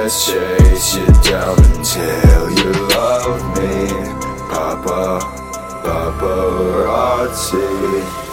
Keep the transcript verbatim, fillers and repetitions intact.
Let's chase you down until you love me. Papa, paparazzi.